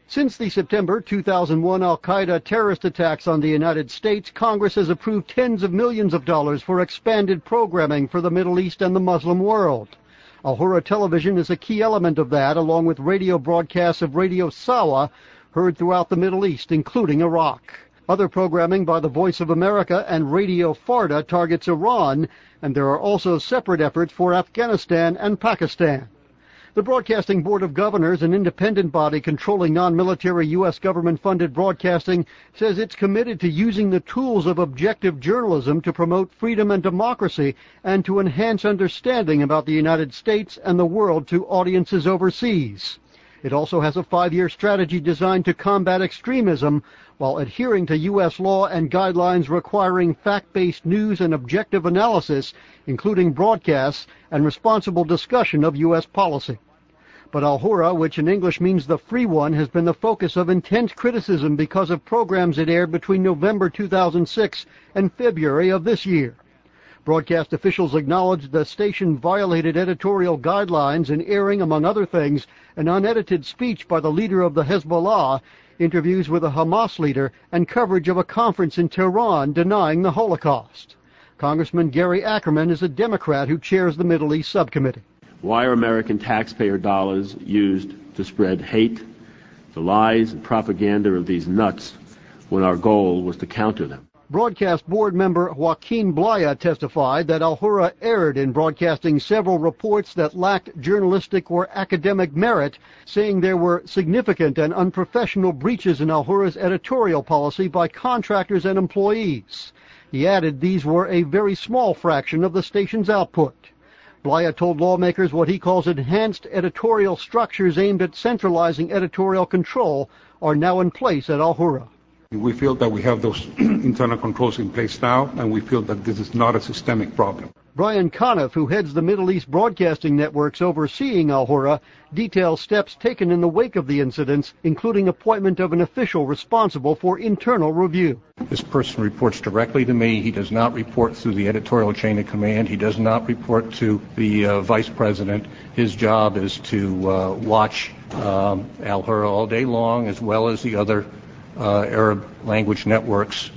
Since the September 2001 al-Qaeda terrorist attacks on the United States, Congress has approved tens of millions of dollars for expanded programming for the Middle East and the Muslim world. Al-Hurra Television is a key element of that, along with radio broadcasts of Radio Sawa, heard throughout the Middle East, including Iraq. Other programming by the Voice of America and Radio Farda targets Iran, and there are also separate efforts for Afghanistan and Pakistan. The Broadcasting Board of Governors, an independent body controlling non-military U.S. government-funded broadcasting, says it's committed to using the tools of objective journalism to promote freedom and democracy and to enhance understanding about the United States and the world to audiences overseas. It also has a 5-year strategy designed to combat extremism while adhering to U.S. law and guidelines requiring fact-based news and objective analysis, including broadcasts and responsible discussion of U.S. policy. But Al-Hurra, which in English means the free one, has been the focus of intense criticism because of programs it aired between November 2006 and February of this year. Broadcast officials acknowledged the station violated editorial guidelines in airing, among other things, an unedited speech by the leader of the Hezbollah, interviews with a Hamas leader, and coverage of a conference in Tehran denying the Holocaust. Congressman Gary Ackerman is a Democrat who chairs the Middle East Subcommittee. Why are American taxpayer dollars used to spread hate, the lies and propaganda of these nuts, when our goal was to counter them? Broadcast Board member Joaquin Blaya testified that Al-Hurra erred in broadcasting several reports that lacked journalistic or academic merit, saying there were significant and unprofessional breaches in Al-Hurra's editorial policy by contractors and employees. He added these were a very small fraction of the station's output. Blaya told lawmakers what he calls enhanced editorial structures aimed at centralizing editorial control are now in place at Al-Hurra. We feel that we have those internal controls in place now, and we feel that this is not a systemic problem. Brian Conniff, who heads the Middle East broadcasting networks overseeing Al-Hurra, details steps taken in the wake of the incidents, including appointment of an official responsible for internal review. This person reports directly to me. He does not report through the editorial chain of command. He does not report to the vice president. His job is to watch Al-Hurra all day long, as well as the other Arab language networks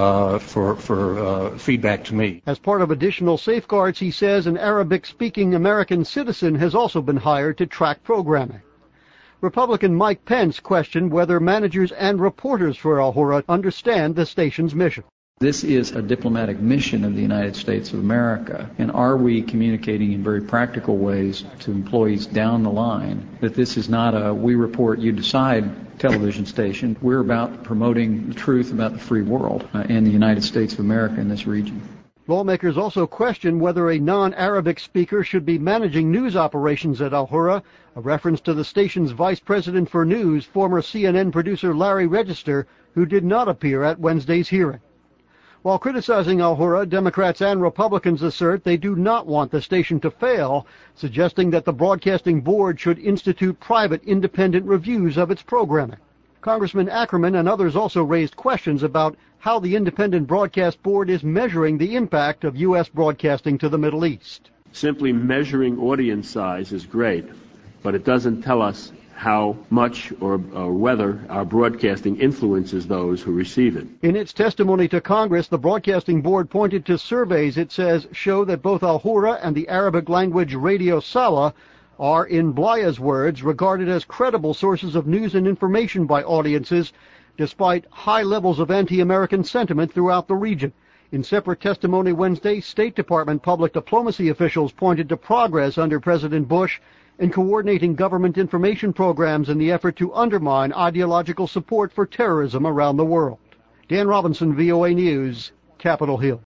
for feedback to me. As part of additional safeguards, he says an Arabic-speaking American citizen has also been hired to track programming. Republican Mike Pence questioned whether managers and reporters for Al-Hurra understand the station's mission. This is a diplomatic mission of the United States of America, and are we communicating in very practical ways to employees down the line that this is not a we report, you decide television station. We're about promoting the truth about the free world and the United States of America in this region. Lawmakers also question whether a non-Arabic speaker should be managing news operations at Al-Hurra, a reference to the station's vice president for news, former CNN producer Larry Register, who did not appear at Wednesday's hearing. While criticizing Al-Hurra, Democrats and Republicans assert they do not want the station to fail, suggesting that the Broadcasting Board should institute private independent reviews of its programming. Congressman Ackerman and others also raised questions about how the Independent Broadcast Board is measuring the impact of U.S. broadcasting to the Middle East. Simply measuring audience size is great, but it doesn't tell us how much or whether our broadcasting influences those who receive it. In its testimony to Congress, the Broadcasting Board pointed to surveys it says show that both Al-Hurra and the Arabic language Radio Sawa are, in Blaya's words, regarded as credible sources of news and information by audiences, despite high levels of anti-American sentiment throughout the region. In separate testimony Wednesday, State Department public diplomacy officials pointed to progress under President Bush in coordinating government information programs in the effort to undermine ideological support for terrorism around the world. Dan Robinson, VOA News, Capitol Hill.